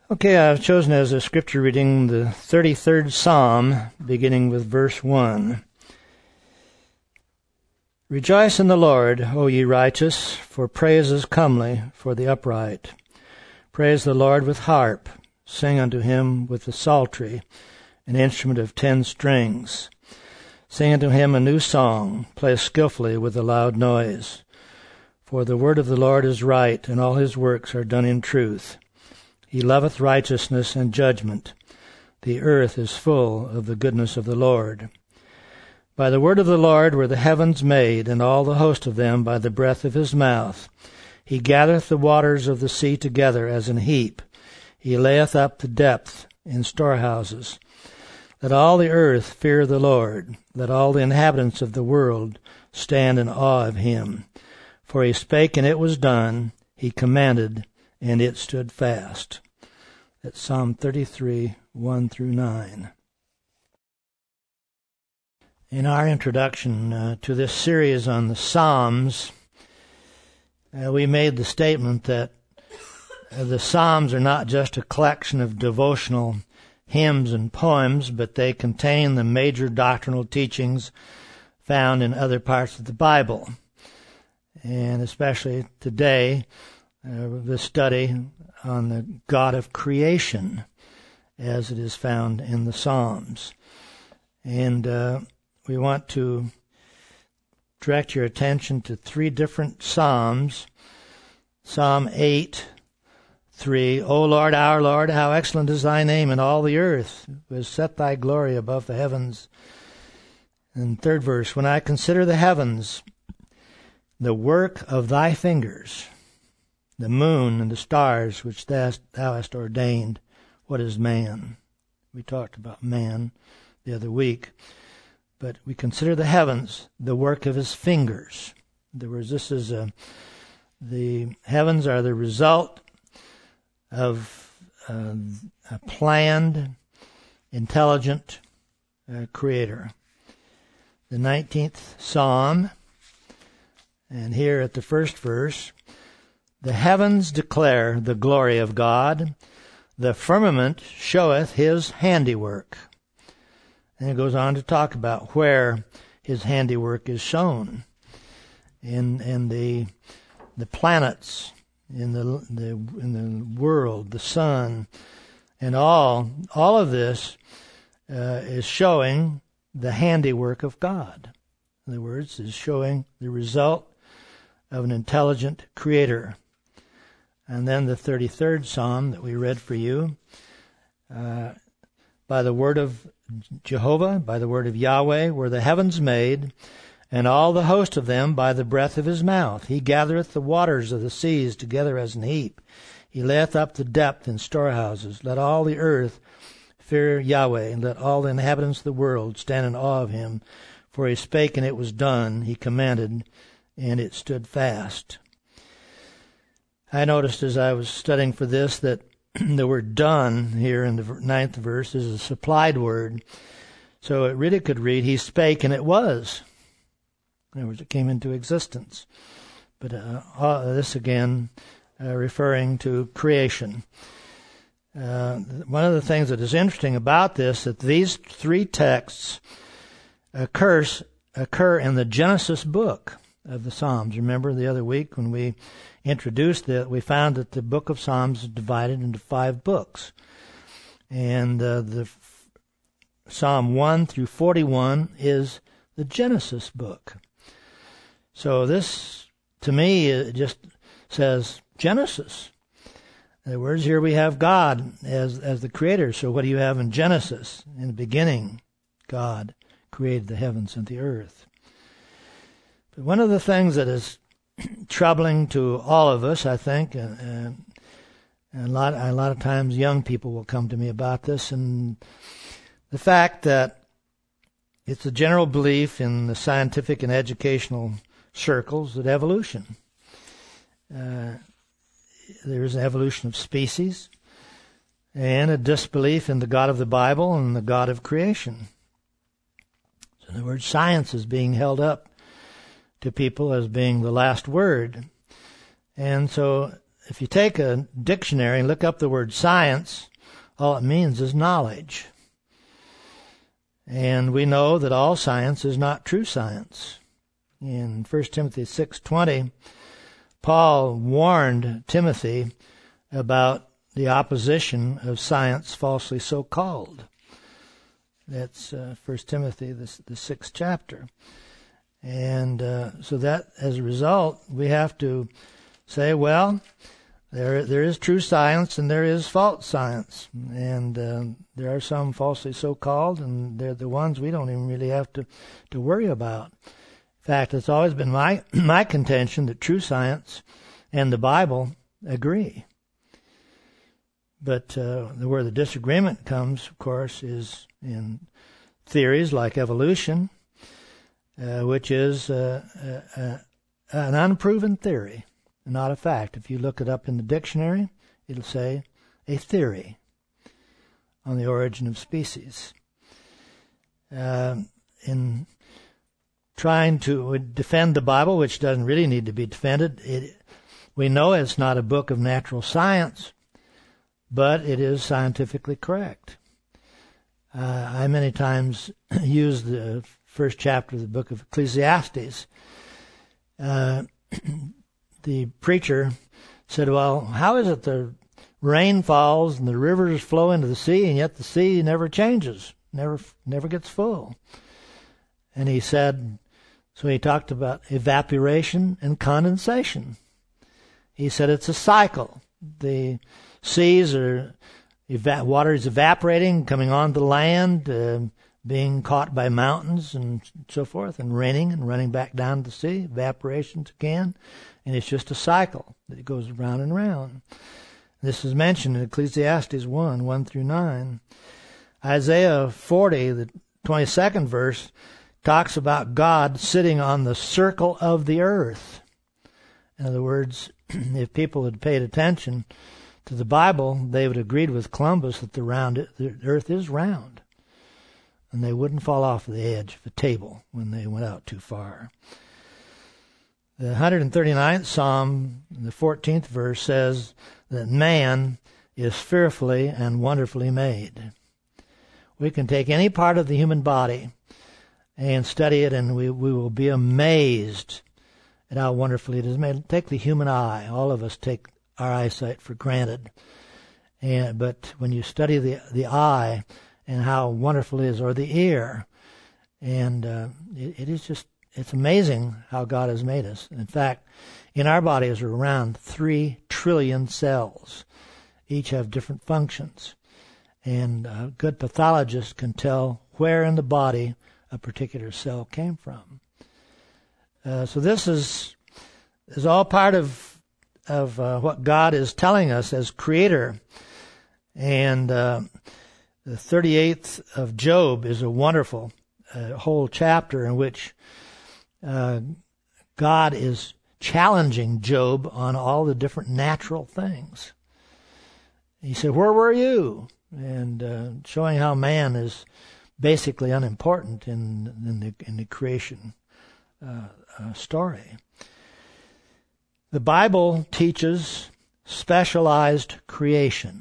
Okay, I've chosen as a scripture reading the 33rd Psalm, beginning with verse 1. Rejoice in the Lord, O ye righteous, for praise is comely for the upright. Praise the Lord with harp, sing unto him with the psaltery, an instrument of 10 strings. Sing unto him a new song, play skillfully with a loud noise. For the word of the Lord is right, and all his works are done in truth. He loveth righteousness and judgment. The earth is full of the goodness of the Lord. By the word of the Lord were the heavens made, and all the host of them by the breath of his mouth. He gathereth the waters of the sea together as an heap. He layeth up the depth in storehouses. Let all the earth fear the Lord. Let all the inhabitants of the world stand in awe of him. For he spake, and it was done. He commanded, and it stood fast. That's Psalm 33, 1 through 9. In our introduction to this series on the Psalms, we made the statement that the Psalms are not just a collection of devotional hymns and poems, but they contain the major doctrinal teachings found in other parts of the Bible. And especially today, the study on the God of creation as it is found in the Psalms. And we want to direct your attention to 3 different Psalms. Psalm 8:3, O Lord, our Lord, how excellent is thy name in all the earth, who has set thy glory above the heavens. And 3rd verse, when I consider the heavens, the work of thy fingers, the moon and the stars which thou hast ordained, what is man? We talked about man the other week. But we consider the heavens the work of his fingers. In other words, this is the heavens are the result of a planned, intelligent creator. The 19th Psalm, and here at the first verse, the heavens declare the glory of God, the firmament showeth his handiwork. And it goes on to talk about where his handiwork is shown in the planets, in the world, the sun, and all of this is showing the handiwork of God. In other words, is showing the result of an intelligent creator. And then the 33rd Psalm that we read for you, by the word of Jehovah, by the word of Yahweh, were the heavens made, and all the host of them by the breath of his mouth. He gathereth the waters of the seas together as an heap. He layeth up the depth in storehouses. Let all the earth fear Yahweh, and let all the inhabitants of the world stand in awe of him. For he spake, and it was done. He commanded, and it stood fast. I noticed as I was studying for this that the word done here in the 9th verse is a supplied word. So it really could read, he spake and it was. In other words, it came into existence. But this again referring to creation. One of the things that is interesting about this, that these 3 texts occur in the Genesis book of the Psalms. Remember the other week when we introduced that, we found that the book of Psalms is divided into 5 books. And the Psalm 1 through 41 is the Genesis book. So this, to me, it just says Genesis. In other words, here we have God as the creator. So what do you have in Genesis? In the beginning, God created the heavens and the earth. But one of the things that is troubling to all of us, I think, and a lot of times young people will come to me about this, and the fact that it's a general belief in the scientific and educational circles that evolution. There is an evolution of species, and a disbelief in the God of the Bible and the God of creation. So in other words, science is being held up to people as being the last word. And so if you take a dictionary and look up the word science, all it means is knowledge. And we know that all science is not true science. In 1 Timothy 6:20, Paul warned Timothy about the opposition of science falsely so called. That's 1 Timothy, the 6th chapter. And so that, as a result, we have to say, well, there is true science and there is false science. And there are some falsely so-called, and they're the ones we don't even really have to worry about. In fact, it's always been my contention that true science and the Bible agree. But where the disagreement comes, of course, is in theories like evolution, which is an unproven theory, not a fact. If you look it up in the dictionary, it'll say a theory on the origin of species. In trying to defend the Bible, which doesn't really need to be defended, we know it's not a book of natural science, but it is scientifically correct. I many times use the first chapter of the book of Ecclesiastes. The preacher said, well, how is it the rain falls and the rivers flow into the sea, and yet the sea never changes, never gets full? And he said, so he talked about evaporation and condensation. He said it's a cycle. The seas are, water is evaporating, coming onto land, being caught by mountains and so forth, and raining and running back down to the sea, evaporations again, and it's just a cycle that goes round and round. This is mentioned in Ecclesiastes 1 through 9. Isaiah 40, the 22nd verse, talks about God sitting on the circle of the earth. In other words, if people had paid attention to the Bible, they would have agreed with Columbus that the earth is round. And they wouldn't fall off the edge of a table when they went out too far. The 139th Psalm, the 14th verse, says that man is fearfully and wonderfully made. We can take any part of the human body and study it, and we will be amazed at how wonderfully it is made. Take the human eye. All of us take our eyesight for granted. But when you study the eye and how wonderful it is, or the ear, and it is just, it's amazing how God has made us. In fact, in our bodies are around 3 trillion cells. Each have different functions. And a good pathologist can tell where in the body a particular cell came from. So this is all part of what God is telling us as Creator. And the 38th of Job is a wonderful whole chapter in which God is challenging Job on all the different natural things. He said, "Where were you?" And showing how man is basically unimportant in the creation story. The Bible teaches specialized creation.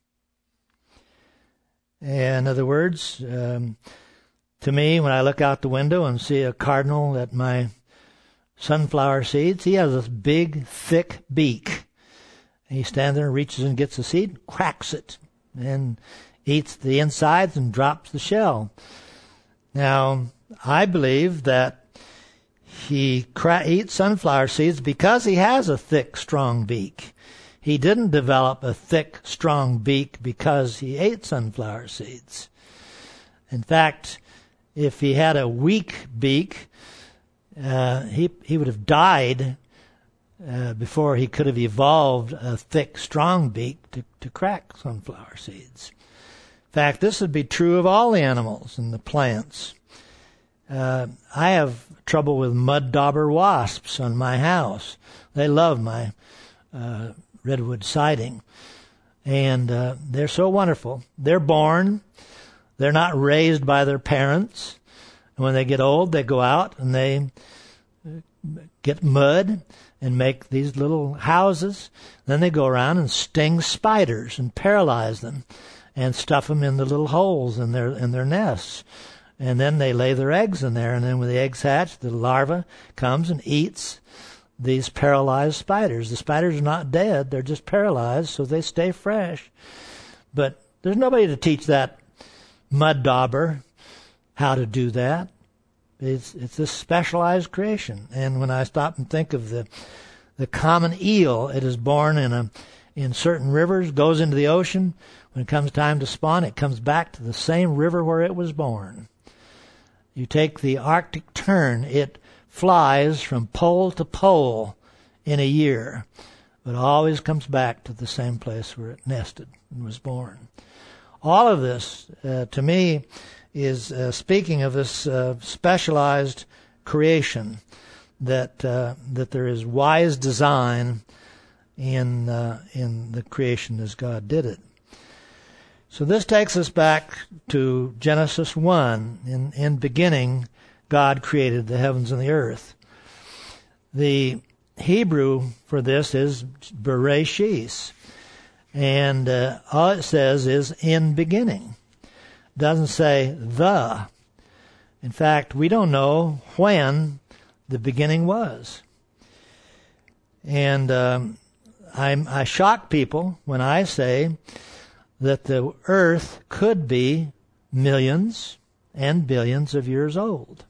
In other words, to me, when I look out the window and see a cardinal at my sunflower seeds, he has this big, thick beak. He stands there and reaches and gets the seed, cracks it, and eats the insides and drops the shell. Now, I believe that he eats sunflower seeds because he has a thick, strong beak. He didn't develop a thick, strong beak because he ate sunflower seeds. In fact, if he had a weak beak, he would have died before he could have evolved a thick, strong beak to crack sunflower seeds. In fact, this would be true of all the animals and the plants. I have trouble with mud dauber wasps on my house. They love my redwood siding. And they're so wonderful. They're born. They're not raised by their parents. And when they get old, they go out and they get mud and make these little houses. Then they go around and sting spiders and paralyze them and stuff them in the little holes in their nests. And then they lay their eggs in there, and then when the eggs hatch, the larva comes and eats these paralyzed spiders. The spiders are not dead, they're just paralyzed, so they stay fresh. But there's nobody to teach that mud dauber how to do that. It's this specialized creation. And when I stop and think of the common eel, it is born in certain rivers, goes into the ocean. When it comes time to spawn, it comes back to the same river where it was born. You take the Arctic tern, it flies from pole to pole in a year, but always comes back to the same place where it nested and was born. All of this, to me, is speaking of this specialized creation, that there is wise design in the creation as God did it. So this takes us back to Genesis 1. In beginning, God created the heavens and the earth. The Hebrew for this is Bereshis, and all it says is in beginning. It doesn't say the. In fact, we don't know when the beginning was. And I shock people when I say that the earth could be millions and billions of years old.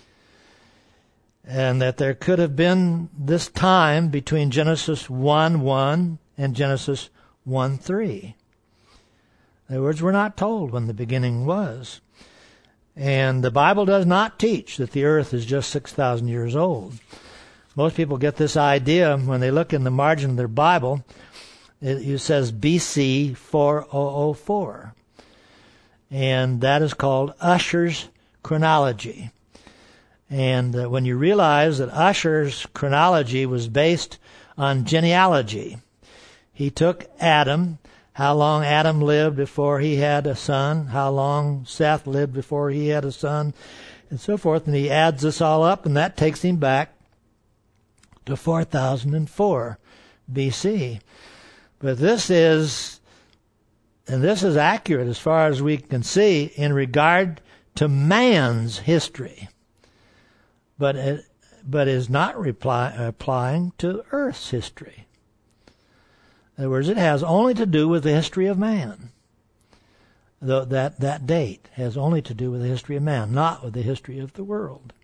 And that there could have been this time between Genesis 1:1 and Genesis 1:3. In other words, we're not told when the beginning was. And the Bible does not teach that the earth is just 6,000 years old. Most people get this idea when they look in the margin of their Bible. It says BC 4004. And that is called Ussher's chronology. And when you realize that Ussher's chronology was based on genealogy, he took Adam, how long Adam lived before he had a son, how long Seth lived before he had a son, and so forth, and he adds this all up, and that takes him back to 4004 BC. But this is accurate as far as we can see in regard to man's history, but is not applying to Earth's history. In other words, it has only to do with the history of man. That date has only to do with the history of man, not with the history of the world.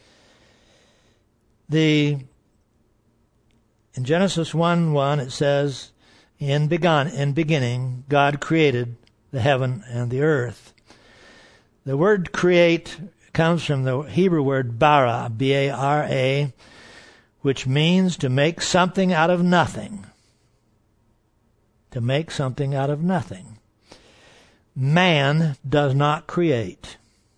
In Genesis 1:1 it says, in beginning, God created the heaven and the earth. The word create comes from the Hebrew word bara, B-A-R-A, which means to make something out of nothing. To make something out of nothing. Man does not create.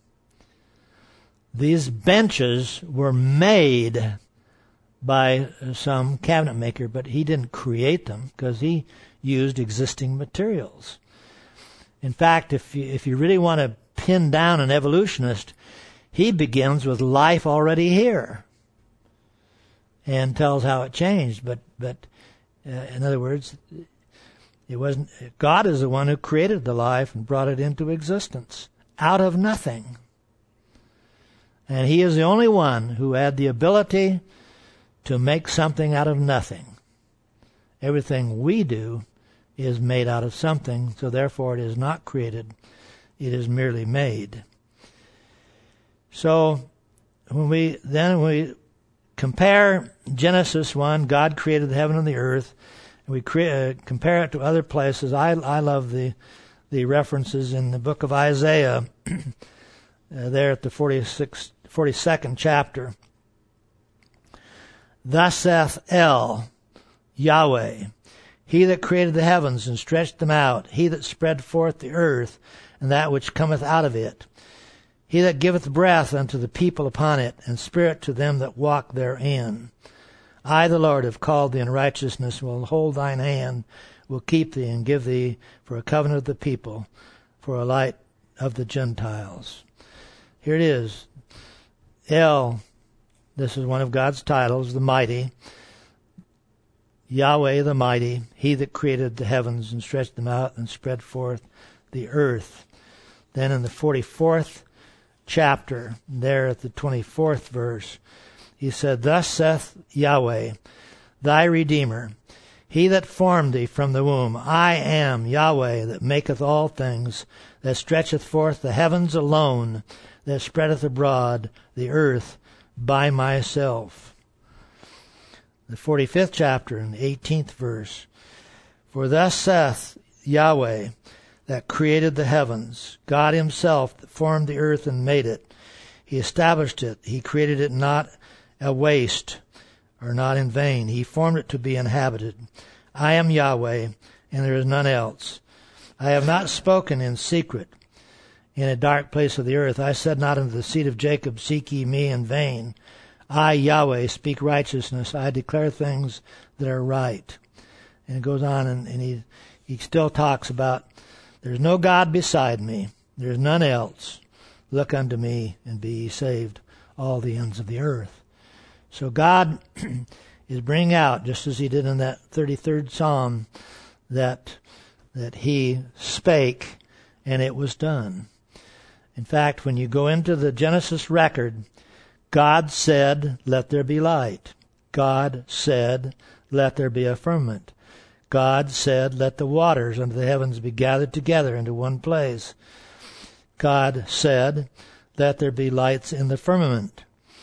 These benches were made by some cabinet maker, but he didn't create them because he used existing materials. In fact, if you really want to pin down an evolutionist, he begins with life already here and tells how it changed. But in other words, it wasn't. God is the one who created the life and brought it into existence out of nothing, and He is the only one who had the ability to make something out of nothing. Everything we do is made out of something, so therefore it is not created, it is merely made. So when we compare Genesis 1, God created the heaven and the earth, and we compare it to other places. I love the references in the book of Isaiah, there at the 42nd chapter. Thus saith El, Yahweh, He that created the heavens and stretched them out, He that spread forth the earth and that which cometh out of it, He that giveth breath unto the people upon it, and spirit to them that walk therein. I, the Lord, have called thee in righteousness, will hold thine hand, will keep thee, and give thee for a covenant of the people, for a light of the Gentiles. Here it is. El, This is one of God's titles, the Mighty. Yahweh the Mighty, He that created the heavens and stretched them out and spread forth the earth. Then in the 44th chapter, there at the 24th verse, he said, Thus saith Yahweh, thy Redeemer, He that formed thee from the womb, I am Yahweh that maketh all things, that stretcheth forth the heavens alone, that spreadeth abroad the earth by myself. The 45th chapter and the 18th verse, For thus saith Yahweh, that created the heavens, God Himself that formed the earth and made it. He established it. He created it not a waste, or not in vain. He formed it to be inhabited. I am Yahweh, and there is none else. I have not spoken in secret in a dark place of the earth. I said not unto the seed of Jacob, Seek ye me in vain. I, Yahweh, speak righteousness. I declare things that are right. And it goes on, and he still talks about, There's no God beside me. There's none else. Look unto me, and be ye saved, all the ends of the earth. So God is bringing out, just as He did in that 33rd Psalm, that He spake, and it was done. In fact, when you go into the Genesis record, God said, Let there be light. God said, Let there be a firmament. God said, Let the waters under the heavens be gathered together into one place. God said, Let there be lights in the firmament.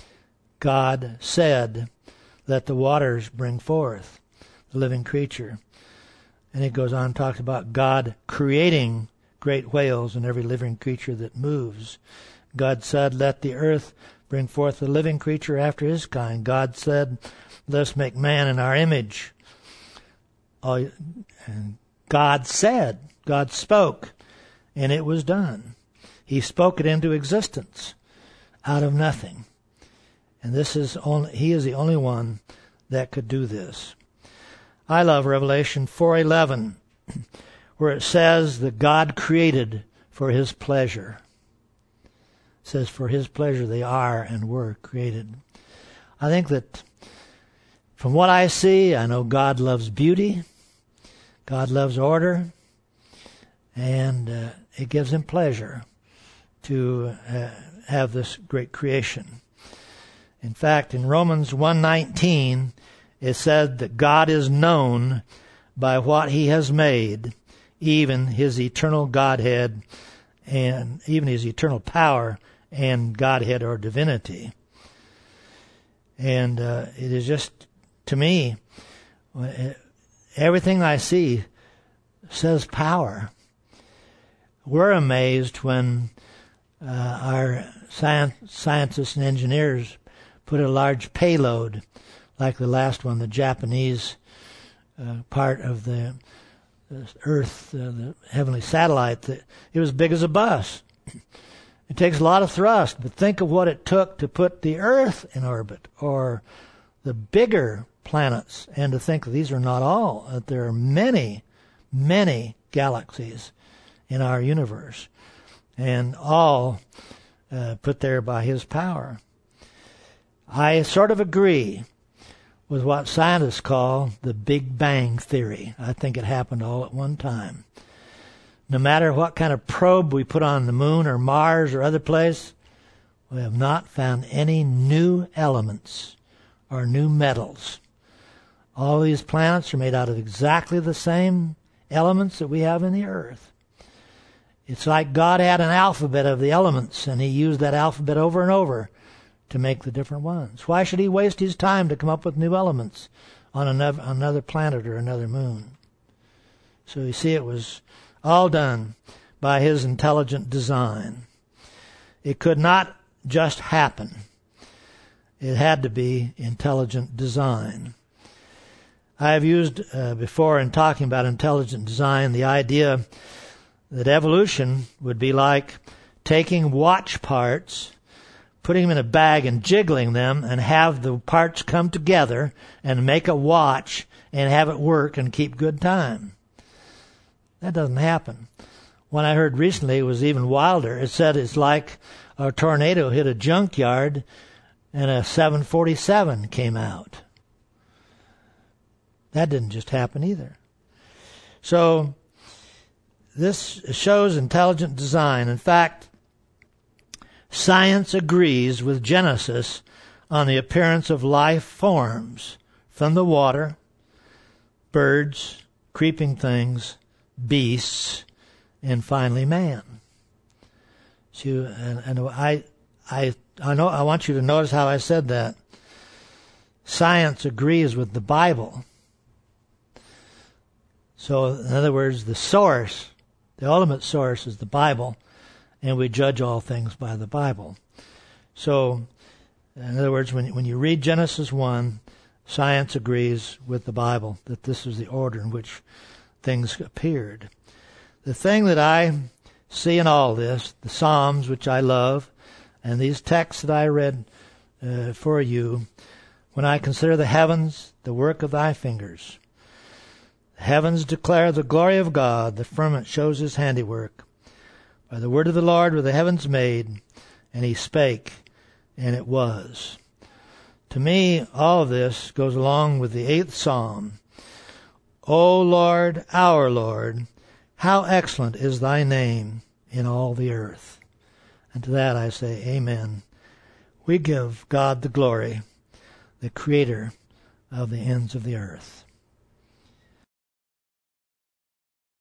God said, Let the waters bring forth the living creature. And it goes on and talks about God creating great whales and every living creature that moves. God said, Let the earth bring forth the living creature after his kind. God said, Let us make man in our image. And God said, God spoke, and it was done. He spoke it into existence out of nothing. And He is the only one that could do this. I love Revelation 4:11, where it says that God created for His pleasure. It says, for His pleasure they are and were created. I think that from what I see, I know God loves beauty. God loves order. And it gives Him pleasure to have this great creation. In fact, in Romans 1:19, it said that God is known by what He has made, even His eternal Godhead and even His eternal power and Godhead or divinity. And it is just, to me, everything I see says power. We're amazed when our scientists and engineers put a large payload, like the last one, the Japanese part of the Earth, the heavenly satellite. It was big as a bus. It takes a lot of thrust, but think of what it took to put the Earth in orbit, or the bigger planets, and to think that these are not all, that there are many, many galaxies in our universe, and all put there by His power. I sort of agree with what scientists call the Big Bang Theory. I think it happened all at one time. No matter what kind of probe we put on the moon or Mars or other place, we have not found any new elements or new metals. All these planets are made out of exactly the same elements that we have in the earth. It's like God had an alphabet of the elements, and He used that alphabet over and over to make the different ones. Why should He waste His time to come up with new elements on another planet or another moon? So you see, it was all done by His intelligent design. It could not just happen. It had to be intelligent design. I have used before, in talking about intelligent design, the idea that evolution would be like taking watch parts, putting them in a bag and jiggling them, and have the parts come together and make a watch and have it work and keep good time. That doesn't happen. One I heard recently was even wilder. It said it's like a tornado hit a junkyard and a 747 came out. That didn't just happen either. So this shows intelligent design. In fact, science agrees with Genesis on the appearance of life forms from the water, birds, creeping things, beasts, and finally man. So, I want you to notice how I said that. Science agrees with the Bible. So, in other words, the source, the ultimate source is the Bible, and we judge all things by the Bible. So, in other words, when you read Genesis 1, science agrees with the Bible that this is the order in which things appeared. The thing that I see in all this, the Psalms, which I love, and these texts that I read for you, when I consider the heavens, the work of thy fingers. The heavens declare the glory of God, the firmament shows his handiwork. By the word of the Lord were the heavens made, and he spake, and it was. To me, all of this goes along with the 8th Psalm. O Lord, our Lord, how excellent is thy name in all the earth. And to that I say, amen. We give God the glory, the creator of the ends of the earth.